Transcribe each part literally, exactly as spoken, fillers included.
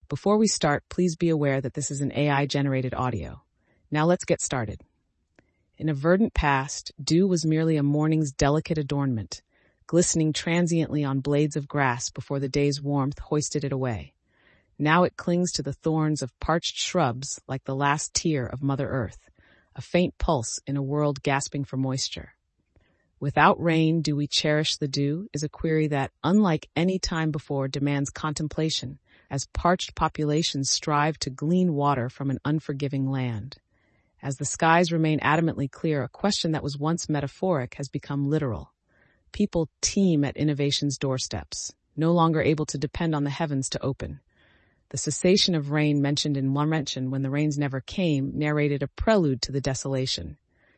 Before we start, please be aware that this is an A I-generated audio. Now let's get started. In a verdant past, dew was merely a morning's delicate adornment, glistening transiently on blades of grass before the day's warmth hoisted it away. Now it clings to the thorns of parched shrubs like the last tear of Mother Earth, a faint pulse in a world gasping for moisture. Without rain, do we cherish the dew is a query that, unlike any time before, demands contemplation, as parched populations strive to glean water from an unforgiving land. As the skies remain adamantly clear, a question that was once metaphoric has become literal. People teem at innovation's doorsteps, no longer able to depend on the heavens to open. The cessation of rain mentioned in one mention when the rains never came narrated a prelude to the desolation.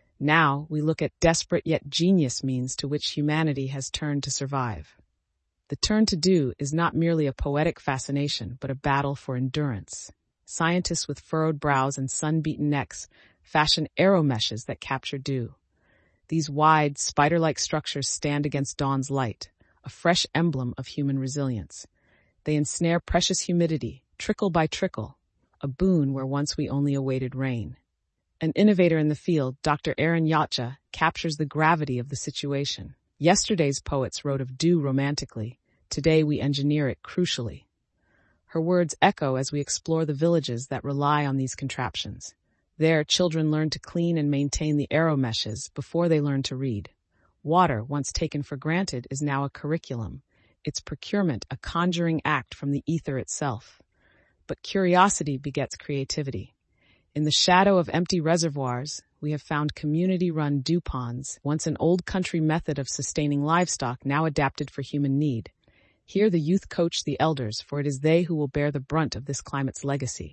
Now we look at desperate yet genius means to which humanity has turned to survive. The turn to dew is not merely a poetic fascination, but a battle for endurance. Scientists with furrowed brows and sun-beaten necks fashion arrow meshes that capture dew. These wide, spider-like structures stand against dawn's light, a fresh emblem of human resilience. They ensnare precious humidity, trickle by trickle, a boon where once we only awaited rain. An innovator in the field, Doctor Erin Yatcha, captures the gravity of the situation. Yesterday's poets wrote of dew romantically. Today we engineer it crucially. Her words echo as we explore the villages that rely on these contraptions. There, children learn to clean and maintain the arrow meshes before they learn to read. Water, once taken for granted, is now a curriculum, its procurement a conjuring act from the ether itself. But curiosity begets creativity. In the shadow of empty reservoirs, we have found community-run dew ponds, once an old country method of sustaining livestock now adapted for human need. Here the youth coach the elders, for it is they who will bear the brunt of this climate's legacy.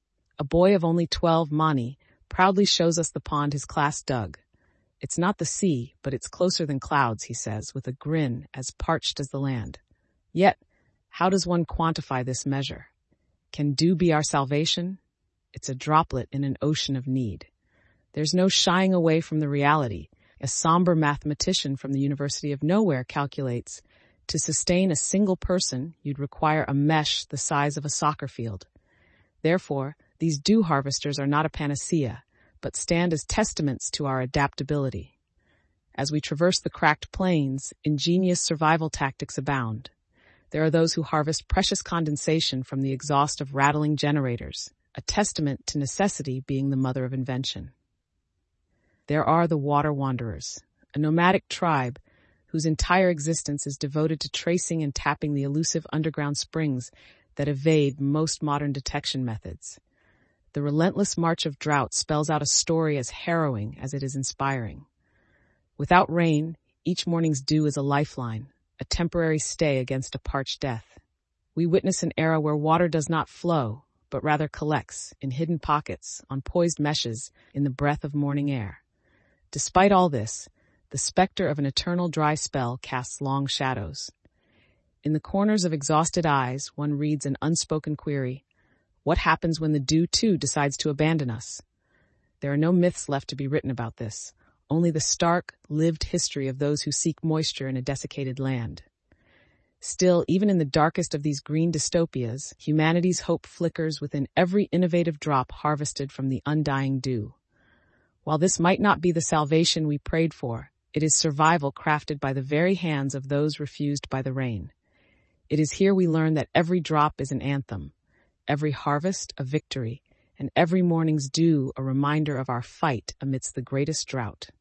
A boy of only twelve, Mani, proudly shows us the pond his class dug. It's not the sea, but it's closer than clouds, he says, with a grin as parched as the land. Yet, how does one quantify this measure? Can dew be our salvation? It's a droplet in an ocean of need. There's no shying away from the reality. A somber mathematician from the University of Nowhere calculates, to sustain a single person, you'd require a mesh the size of a soccer field. Therefore, these dew harvesters are not a panacea, but stand as testaments to our adaptability. As we traverse the cracked plains, ingenious survival tactics abound. There are those who harvest precious condensation from the exhaust of rattling generators, a testament to necessity being the mother of invention. There are the water wanderers, a nomadic tribe whose entire existence is devoted to tracing and tapping the elusive underground springs that evade most modern detection methods. The relentless march of drought spells out a story as harrowing as it is inspiring. Without rain, each morning's dew is a lifeline, a temporary stay against a parched death. We witness an era where water does not flow, but rather collects, in hidden pockets, on poised meshes, in the breath of morning air. Despite all this, the specter of an eternal dry spell casts long shadows. In the corners of exhausted eyes, one reads an unspoken query. What happens when the dew, too, decides to abandon us? There are no myths left to be written about this, only the stark, lived history of those who seek moisture in a desiccated land. Still, even in the darkest of these green dystopias, humanity's hope flickers within every innovative drop harvested from the undying dew. While this might not be the salvation we prayed for, it is survival crafted by the very hands of those refused by the rain. It is here we learn that every drop is an anthem, every harvest a victory, and every morning's dew a reminder of our fight amidst the greatest drought.